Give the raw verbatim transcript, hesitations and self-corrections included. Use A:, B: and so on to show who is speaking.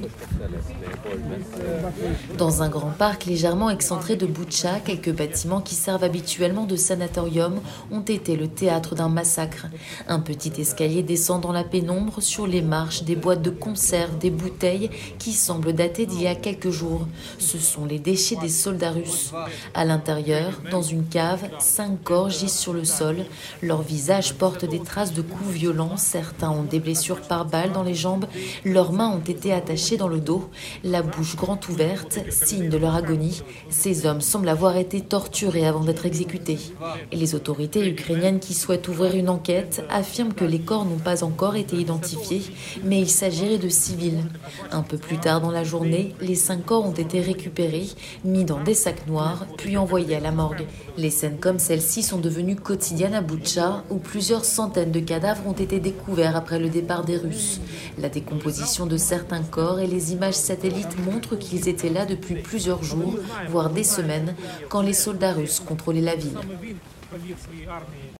A: Dans un grand parc légèrement excentré de Boutcha, quelques bâtiments qui servent habituellement de sanatorium ont été le théâtre d'un massacre. Un petit escalier descend dans la pénombre, sur les marches, des boîtes de conserve, des bouteilles qui semblent dater d'il y a quelques jours. Ce sont les déchets des soldats russes. À l'intérieur, dans une cave, cinq corps gisent sur le sol. Leurs visages portent des traces de coups violents, certains ont des blessures par balle dans les jambes, leurs mains ont été attachées dans le dos, la bouche grande ouverte, signe de leur agonie. Ces hommes semblent avoir été torturés avant d'être exécutés. Et les autorités ukrainiennes qui souhaitent ouvrir une enquête affirment que les corps n'ont pas encore été identifiés, mais il s'agirait de civils. Un peu plus tard dans la journée, les cinq corps ont été récupérés, mis dans des sacs noirs, puis envoyés à la morgue. Les scènes comme celle-ci sont devenues quotidiennes à Boutcha, où plusieurs centaines de cadavres ont été découverts après le départ des Russes. La décomposition de certains corps et les images satellites montrent qu'ils étaient là depuis plusieurs jours, voire des semaines, quand les soldats russes contrôlaient la ville.